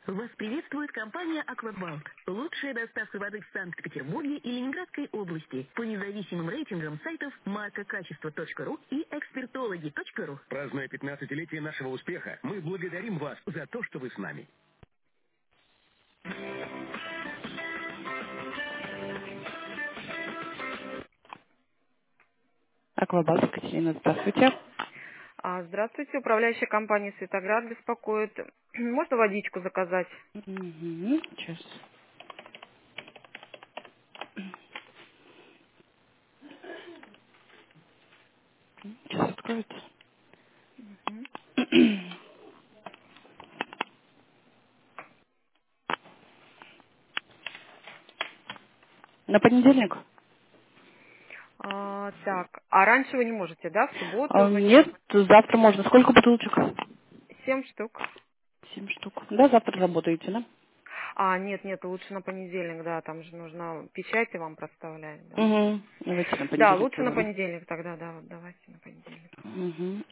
Вас приветствует компания «Аквабалт». Лучшая доставка воды в Санкт-Петербурге и Ленинградской области по независимым рейтингам сайтов маркакачество.ру и экспертологи.ру. Празднуя 15-летие нашего успеха, мы благодарим вас за то, что вы с нами. Аквабалт, Екатерина, здравствуйте. Здравствуйте, управляющая компания «Светоград» беспокоит. Можно водичку заказать? Сейчас. Сейчас откроется. Мгм. На понедельник? Так, а раньше вы не можете, да? В субботу, в Нет, воскресенье? завтра можно. Сколько бутылочек? 7 штук. 7 штук. Да, завтра работаете, да? Нет, лучше на понедельник, да, там же нужно печати вам проставлять, да. Угу. Давайте на Да, понедельник лучше на позвоню. понедельник тогда, да, вот давайте на понедельник. Угу.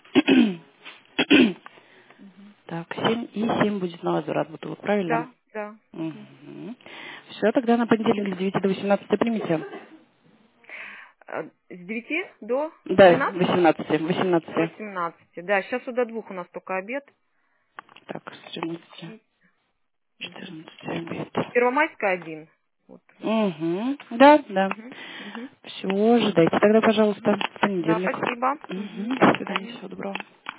Мгм. Так, 7 и 7 будет на возврат бутылок, правильно? Да, да. Мгм. Угу. Все, тогда на понедельник с 9 до 18 примите. С 9 до Да, 12? 18, До 18. 18. Да, сейчас до 2 у нас только обед. Так, с 13, Мгм. 14 обед. Первомайская 1. Вот. Угу. Да, да. Мгм. Мгм. Все, ожидайте тогда, пожалуйста, в Да, понедельник. спасибо. Угу. Мгм. До До свидания, свидания. всего доброго.